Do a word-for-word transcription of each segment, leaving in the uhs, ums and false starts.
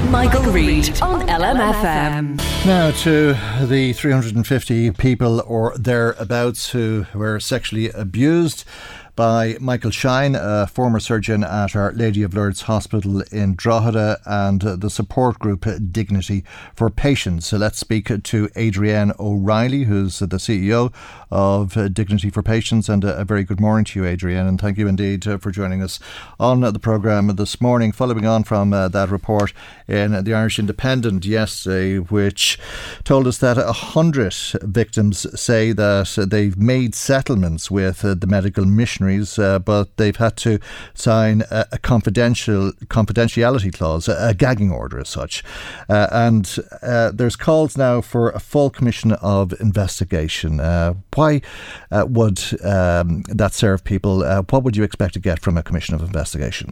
Michael Reid on L M F M. Now to the three hundred fifty people or thereabouts who were sexually abused by Michael Shine, a former surgeon at Our Lady of Lourdes Hospital in Drogheda, and the support group Dignity for Patients. So let's speak to Adrienne O'Reilly, who's the C E O of Dignity for Patients. And a very good morning to you, Adrienne, and thank you indeed for joining us on the programme this morning, following on from uh, that report in the Irish Independent yesterday, which told us that one hundred victims say that they've made settlements with uh, the medical missionaries, Uh, but they've had to sign a, a confidential confidentiality clause, a, a gagging order as such. Uh, and uh, there's calls now for a full commission of investigation. Uh, why uh, would um, that serve people? Uh, what would you expect to get from a commission of investigation?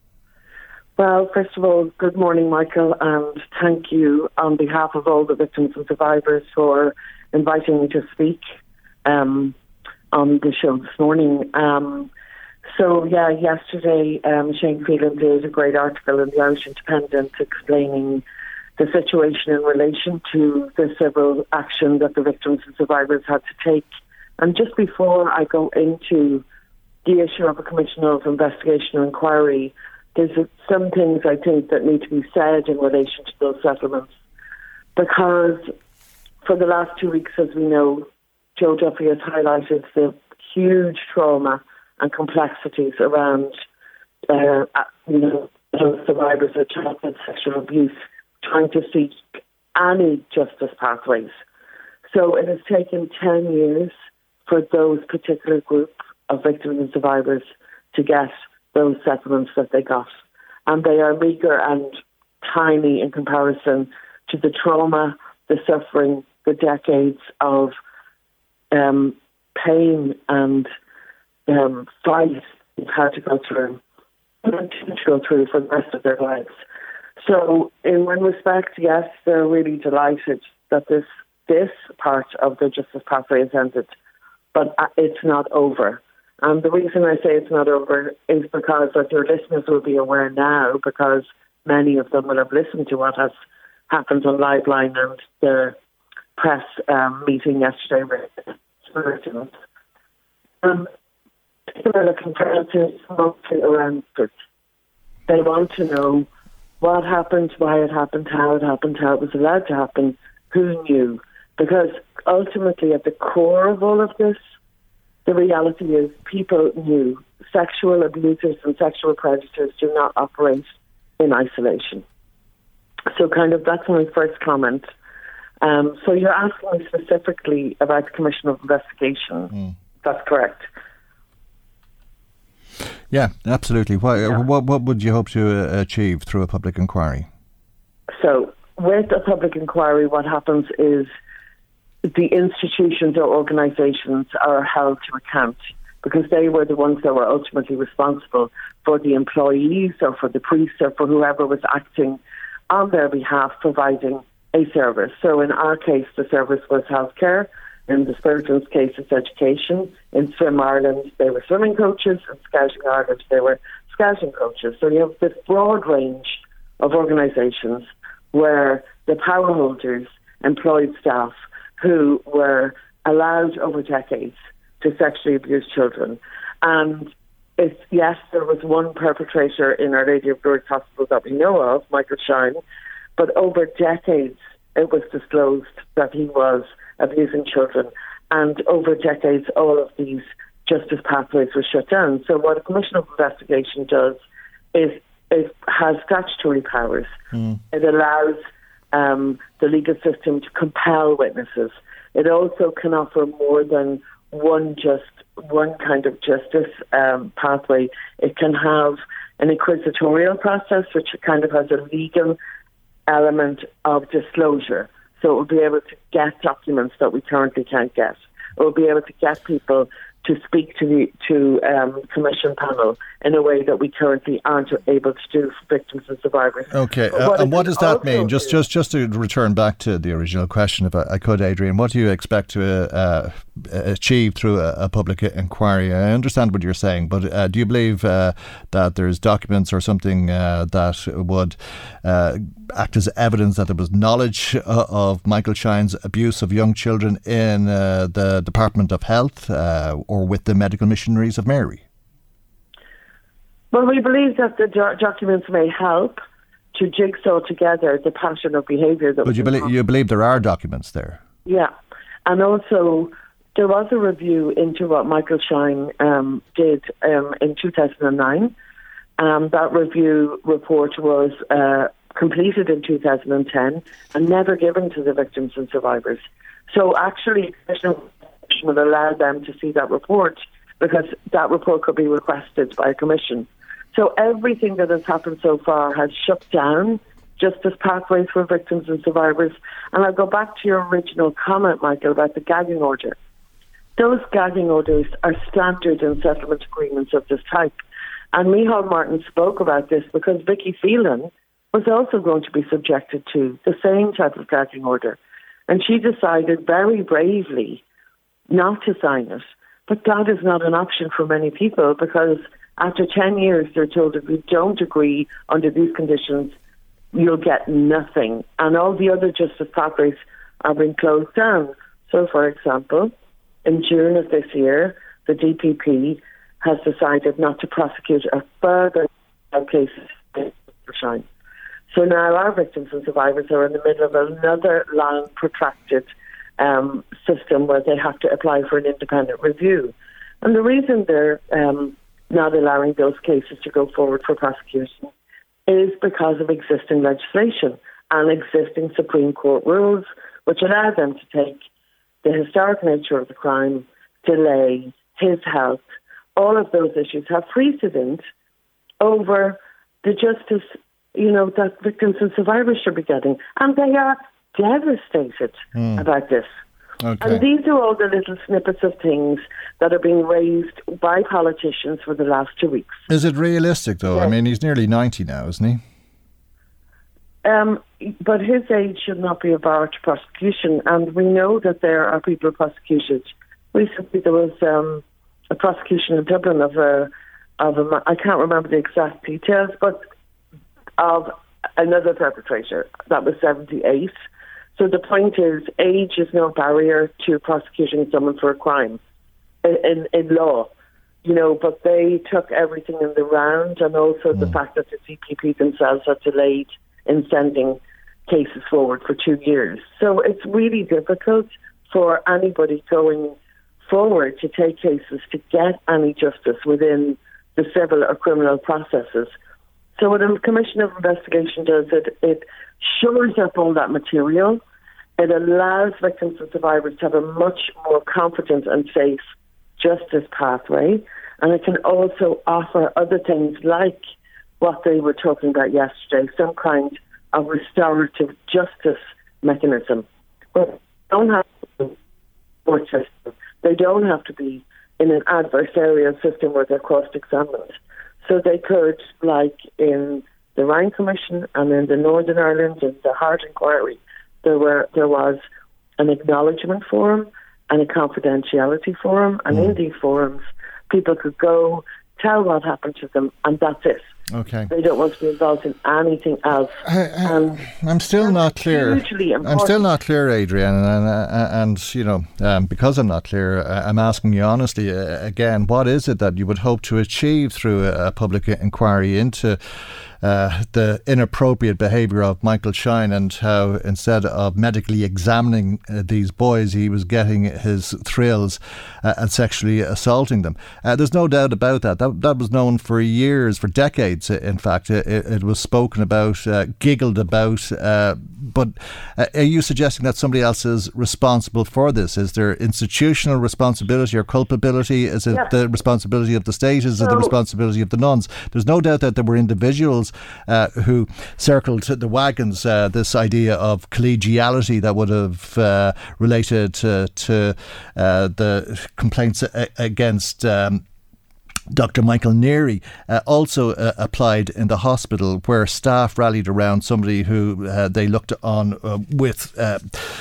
Well, first of all, good morning, Michael, and thank you on behalf of all the victims and survivors for inviting me to speak Um on the show this morning. Um, so, yeah, yesterday um, Shane Phelan did a great article in the Irish Independent explaining the situation in relation to the civil action that the victims and survivors had to take. And just before I go into the issue of a commission of investigation or inquiry, there's some things I think that need to be said in relation to those settlements. Because for the last two weeks, as we know, Joe Duffy has highlighted the huge trauma and complexities around uh, you know, those survivors of childhood sexual abuse, trying to seek any justice pathways. So it has taken ten years for those particular group of victims and survivors to get those settlements that they got. And they are meagre and tiny in comparison to the trauma, the suffering, the decades of Um, pain and um, fight they've had to go through, and to go through for the rest of their lives. So, in one respect, yes, they're really delighted that this this part of the justice pathway is ended, but it's not over. And the reason I say it's not over is because, as your listeners will be aware now, because many of them will have listened to what has happened on Liveline and their press um, meeting yesterday with Samaritans. Um, people are looking for answers mostly around truth. They want to know what happened, why it happened, how it happened, how it was allowed to happen, who knew. Because ultimately, at the core of all of this, the reality is people knew. Sexual abusers and sexual predators do not operate in isolation. So kind of that's my first comment. Um, so you're asking me specifically about the Commission of Investigation. Mm. That's correct. Yeah, absolutely. What, yeah. what, what would you hope to uh, achieve through a public inquiry? So with a public inquiry, what happens is the institutions or organisations are held to account, because they were the ones that were ultimately responsible for the employees or for the priests or for whoever was acting on their behalf, providing a service. So in our case, the service was healthcare. In the Spiritans' case, it's education. In Swim Ireland, they were swimming coaches. In Scouting Ireland, they were scouting coaches. So you have this broad range of organisations where the power holders employed staff who were allowed over decades to sexually abuse children. And it's, yes, there was one perpetrator in Our Lady of Lourdes Hospital that we know of, Michael Shine, but over decades, it was disclosed that he was abusing children. And over decades, all of these justice pathways were shut down. So what a commission of investigation does is it has statutory powers. Mm. It allows um, the legal system to compel witnesses. It also can offer more than one just one kind of justice um, pathway. It can have an inquisitorial process, which kind of has a legal element of disclosure. So it will be able to get documents that we currently can't get. It will be able to get people to speak to the to um, commission panel in a way that we currently aren't able to do for victims and survivors. Okay, uh, what and what does that mean? Just, is, just, just to return back to the original question, if I, I could, Adrian, what do you expect to uh, achieve through a, a public inquiry? I understand what you're saying, but uh, do you believe uh, that there's documents or something uh, that would uh, act as evidence that there was knowledge uh, of Michael Shine's abuse of young children in uh, the Department of Health uh, or with the Medical Missionaries of Mary? Well, we believe that the do- documents may help to jigsaw together the pattern of behaviour that. But you believe you believe there are documents there? Yeah, and also there was a review into what Michael Shine um, did um, in two thousand nine. Um, that review report was uh, completed in two thousand ten and never given to the victims and survivors. So actually, Commissioner would allow them to see that report because that report could be requested by a commission. So everything that has happened so far has shut down justice pathways for victims and survivors. And I'll go back to your original comment, Michael, about the gagging order. Those gagging orders are standard in settlement agreements of this type. And Micheál Martin spoke about this because Vicky Phelan was also going to be subjected to the same type of gagging order. And she decided very bravely not to sign it. But that is not an option for many people because after ten years, they're told if you don't agree under these conditions, you'll get nothing. And all the other justice pathways are being closed down. So, for example, in June of this year, the D P P has decided not to prosecute a further cases for Shine. So now our victims and survivors are in the middle of another long, protracted um, system where they have to apply for an independent review. And the reason they're um, not allowing those cases to go forward for prosecution is because of existing legislation and existing Supreme Court rules, which allow them to take the historic nature of the crime, delay, his health, all of those issues have precedence over the justice, you know, that victims and survivors should be getting. And they are devastated mm. about this. Okay. And these are all the little snippets of things that are being raised by politicians for the last two weeks. Is it realistic, though? Yes. I mean, he's nearly ninety now, isn't he? Um, but his age should not be a bar to prosecution, and we know that there are people prosecuted. Recently, there was um, a prosecution in Dublin of a, of a, I can't remember the exact details, but of another perpetrator that was seventy-eight. So the point is, age is no barrier to prosecuting someone for a crime in, in, in law, you know, but they took everything in the round, and also mm. the fact that the D P P themselves have delayed in sending cases forward for two years. So it's really difficult for anybody going forward to take cases to get any justice within the civil or criminal processes. So what a commission of investigation does, it, it shores up all that material. It allows victims and survivors to have a much more confident and safe justice pathway. And it can also offer other things like what they were talking about yesterday, some kind of restorative justice mechanism. But they don't have to be more system. They don't have to be in an adversarial system where they're cross-examined. So they could, like in the Ryan Commission and in the Northern Ireland and the Hart Inquiry, there were there was an acknowledgement forum and a confidentiality forum, and mm. in these forums, people could go, tell what happened to them, and that's it. Okay. They don't want to be involved in anything else. I, I, um, I'm still not clear. I'm still not clear, Adrian, and, and, and you know, um, because I'm not clear, I'm asking you honestly uh, again, what is it that you would hope to achieve through a, a public inquiry into Uh, the inappropriate behaviour of Michael Shine, and how instead of medically examining uh, these boys, he was getting his thrills uh, and sexually assaulting them. Uh, there's no doubt about that. That that was known for years, for decades. In fact, it, it was spoken about, uh, giggled about. Uh, but uh, are you suggesting that somebody else is responsible for this? Is there institutional responsibility or culpability? Is it yeah. the responsibility of the state? Is so, it the responsibility of the nuns? There's no doubt that there were individuals Uh, who circled the wagons, uh, this idea of collegiality that would have uh, related to, to uh, the complaints a- against um, Doctor Michael Neary uh, also uh, applied in the hospital, where staff rallied around somebody who uh, they looked on uh, with uh,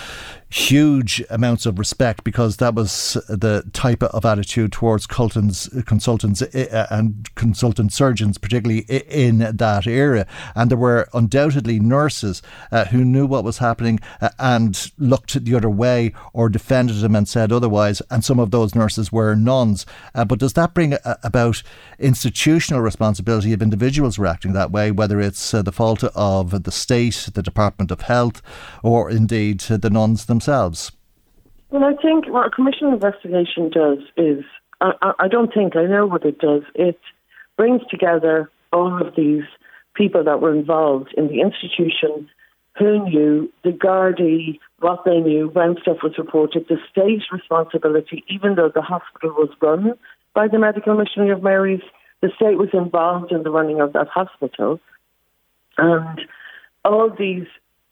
huge amounts of respect, because that was the type of attitude towards consultants, consultants and consultant surgeons, particularly in that era. And there were undoubtedly nurses uh, who knew what was happening uh, and looked the other way or defended them and said otherwise. And some of those nurses were nuns. Uh, but does that bring a, about institutional responsibility of individuals reacting that way, whether it's uh, the fault of the state, the Department of Health, or indeed uh, the nuns themselves? Themselves? Well, I think what a commission investigation does is, I, I don't think, I know what it does, it brings together all of these people that were involved in the institution, who knew, the Gardaí, what they knew, when stuff was reported, the state responsibility, even though the hospital was run by the Medical Missionary of Mary's, the state was involved in the running of that hospital. And all these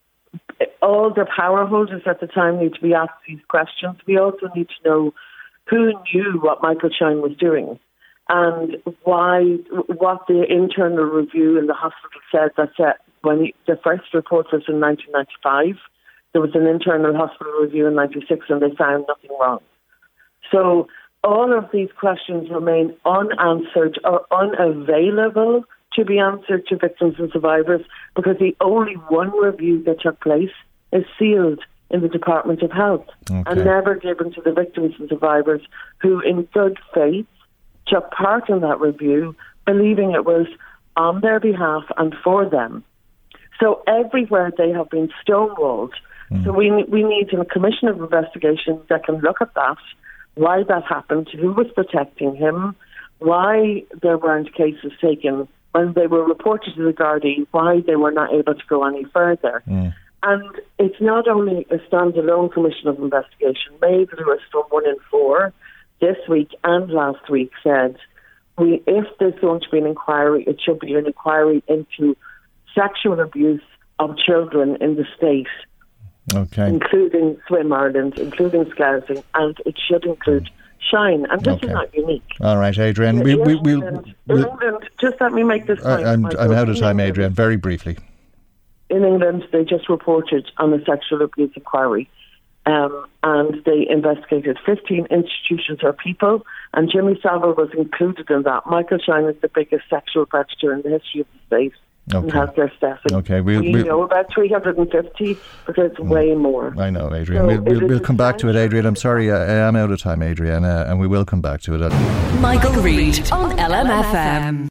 all the power holders at the time need to be asked these questions. We also need to know who knew what Michael Shine was doing and why, what the internal review in the hospital said. That said, when he, the first report was in nineteen ninety-five, there was an internal hospital review in ninety-six and they found nothing wrong. So all of these questions remain unanswered or unavailable to be answered to victims and survivors, because the only one review that took place is sealed in the Department of Health okay. and never given to the victims and survivors who, in good faith, took part in that review, believing it was on their behalf and for them. So everywhere they have been stonewalled. Mm. So we we need a commission of investigation that can look at that, why that happened, who was protecting him, why there weren't cases taken when they were reported to the Gardaí, why they were not able to go any further. Mm. And it's not only a standalone commission of investigation. Maeve Lewis from One in Four this week and last week said, we, if there's going to be an inquiry, it should be an inquiry into sexual abuse of children in the state, okay. including Swim Ireland, including Scouting, and it should include mm. Shine, and this okay. is not unique. All right, Adrian. We, we, we'll, England, we'll, England, just let me make this point. I'm, I'm out of time, Adrian. Very briefly. In England, they just reported on a sexual abuse inquiry, um, and they investigated fifteen institutions or people, and Jimmy Savile was included in that. Michael Shine is the biggest sexual predator in the history of the state. Okay. And has their staffing. Okay, we'll, we we'll, know about three hundred fifty, but there's mm, way more. I know, Adrian. So we'll we'll, we'll come back to it, Adrian. I'm sorry, I, I am out of time, Adrian, uh, and we will come back to it. Michael Reid on L M F M.